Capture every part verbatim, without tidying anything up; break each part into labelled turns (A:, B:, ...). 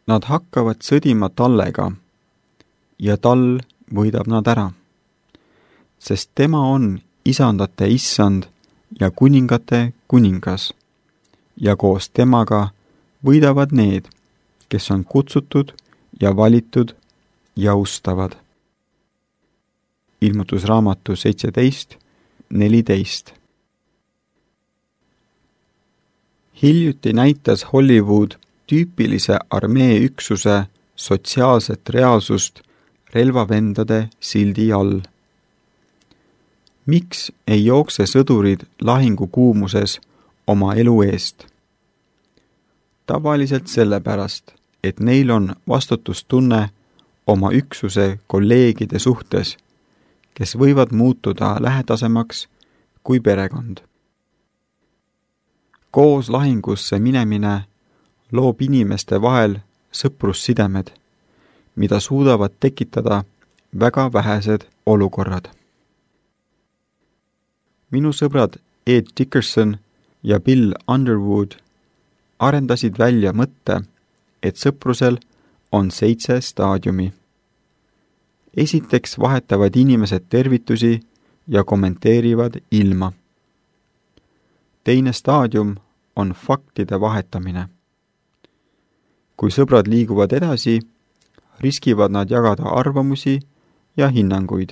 A: Nad hakkavad sõdima tallega ja tall võidab nad ära, sest tema on isandate issand ja kuningate kuningas ja koos temaga võidavad need, kes on kutsutud ja valitud ja ustavad. Ilmutusraamatu seitseteist neliteist. Hiljuti näitas Hollywood tüüpilise armeeüksuse sotsiaalset reaalsust relvavendade sildi all. Miks ei jookse sõdurid lahingukuumuses oma elu eest? Tavaliselt sellepärast, et neil on vastutustunne oma üksuse kolleegide suhtes, kes võivad muutuda lähedasemaks kui perekond. Koos lahingusse minemine loob inimeste vahel sõprussidemed, mida suudavad tekitada väga vähesed olukorrad. Minu sõbrad Ed Dickerson ja Bill Underwood arendasid välja mõtte, et sõprusel on seitse staadiumi. Esiteks vahetavad inimesed tervitusi ja kommenteerivad ilma. Teine staadium on faktide vahetamine. Kui sõbrad liiguvad edasi, riskivad nad jagada arvamusi ja hinnanguid.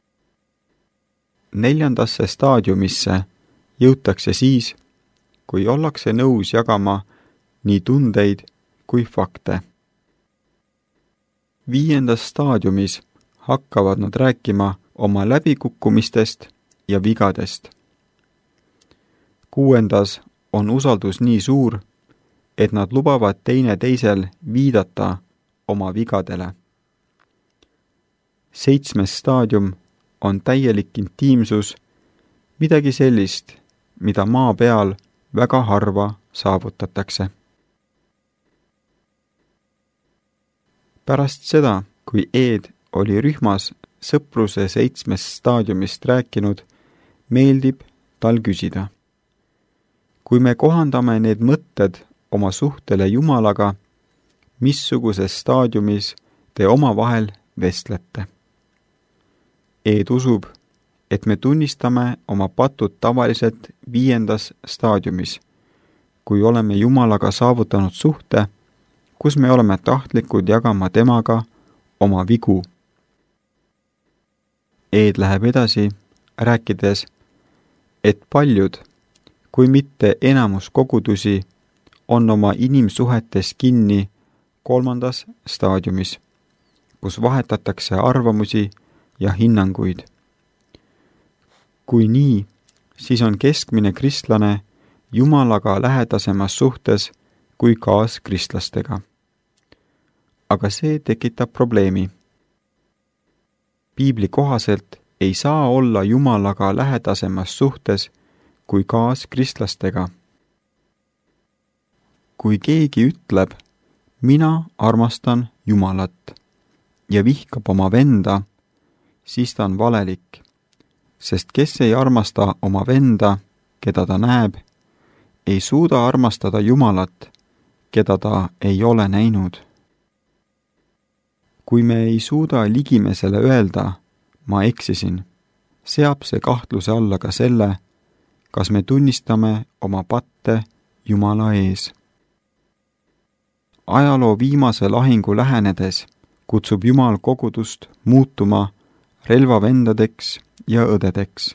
A: Neljandasse staadiumisse jõutakse siis, kui ollakse nõus jagama nii tundeid kui fakte. Viiendas staadiumis hakkavad nad rääkima oma läbikukkumistest ja vigadest. Kuuendas on usaldus nii suur, et nad lubavad teine teisel viidata oma vigadele. Seitsmes staadium on täielik intiimsus, midagi sellist, mida maa peal väga harva saavutatakse. Pärast seda, kui Ed oli rühmas sõpruse seitsmest staadiumist rääkinud, meeldib tal küsida. Kui me kohandame need mõtted oma suhtele Jumalaga, missuguses staadiumis te omavahel vestlete? Ed usub, et me tunnistame oma patud tavaliselt viiendas staadiumis, kui oleme Jumalaga saavutanud suhte, kus me oleme tahtlikud jagama temaga oma vigu. Ed läheb edasi, rääkides, et paljud, kui mitte enamus kogudusi, on oma inimsuhetes kinni kolmandas staadiumis, kus vahetatakse arvamusi ja hinnanguid. Kui nii, siis on keskmine kristlane Jumalaga lähedasemas suhtes kui kaaskristlastega. Aga see tekitab probleemi. Piibli kohaselt ei saa olla Jumalaga lähedasemas suhtes kui kaaskristlastega. Kui keegi ütleb, mina armastan Jumalat ja vihkab oma venda, siis ta on valelik, sest kes ei armasta oma venda, keda ta näeb, ei suuda armastada Jumalat, keda ta ei ole näinud. Kui me ei suuda ligimesele öelda, ma eksisin, seab see kahtluse alla ka selle, kas me tunnistame oma patte Jumala ees. Ajaloo viimase lahingu lähenedes kutsub Jumal kogudust muutuma relvavendadeks ja õdedeks.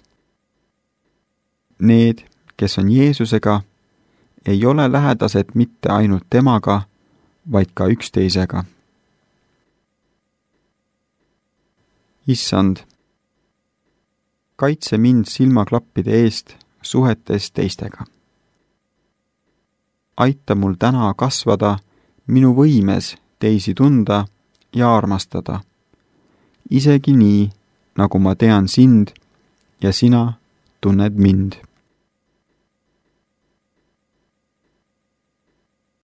A: Need, kes on Jeesusega, ei ole lähedased mitte ainult temaga, vaid ka üksteisega. Issand, kaitse mind silmaklappide eest suhetes teistega. Aita mul täna kasvada minu võimes teisi tunda ja armastada, isegi nii, nagu ma tean sind ja sina tunned mind.